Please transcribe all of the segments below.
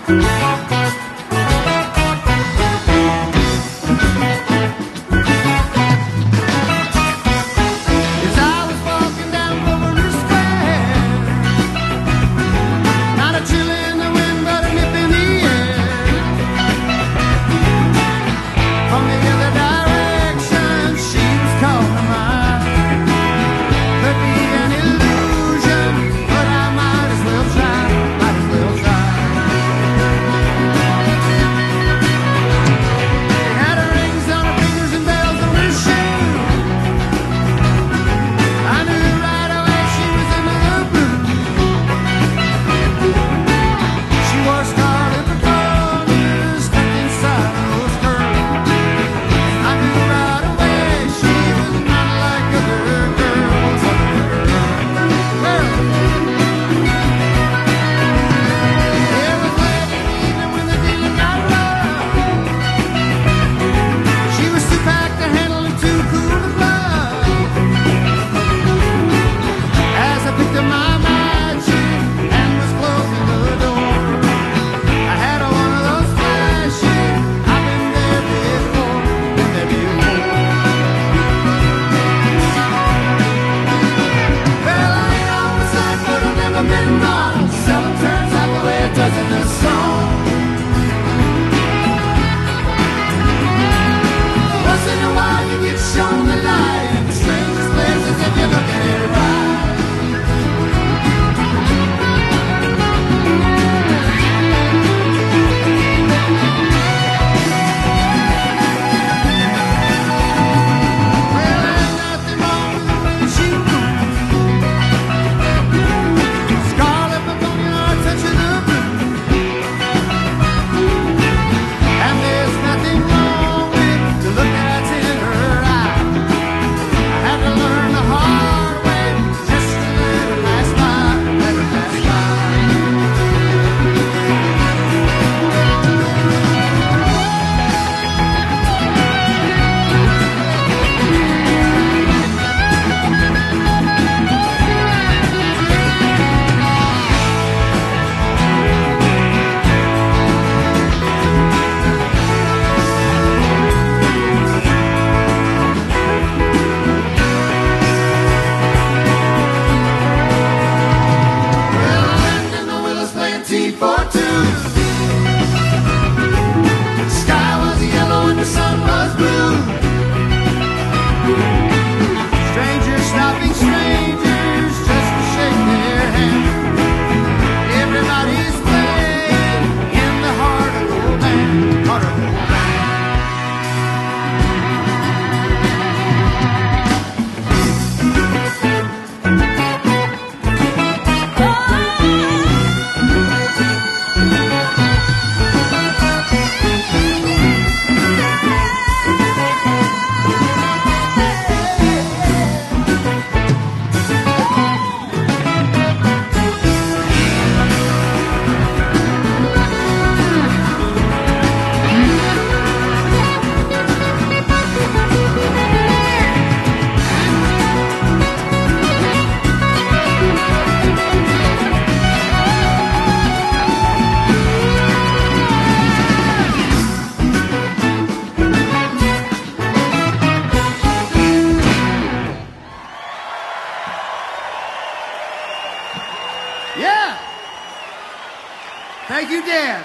Thank you, Dan.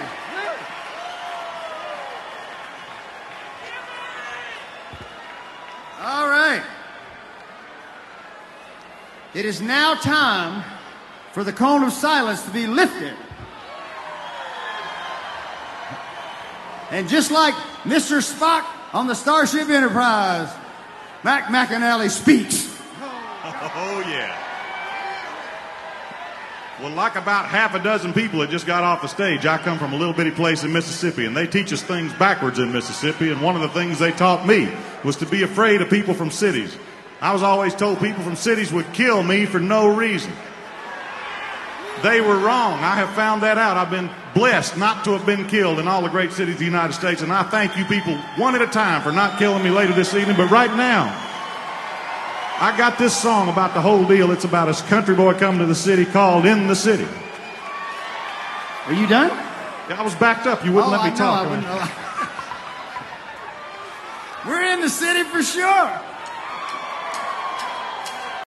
All right. It is now time for the cone of silence to be lifted. And just like Mr. Spock on the Starship Enterprise, Mac McAnally speaks. Oh, yeah. Well, like about half a dozen people that just got off the stage, I come from a little bitty place in Mississippi, and they teach us things backwards in Mississippi, and one of the things they taught me was to be afraid of people from cities. I was always told people from cities would kill me for no reason. They were wrong. I have found that out. I've been blessed not to have been killed in all the great cities of the United States, and I thank you people one at a time for not killing me later this evening. But right now, I got this song about the whole deal. It's about a country boy coming to the city called In the City. Are you done? I was backed up. You wouldn't let me I talk. We're in the city for sure.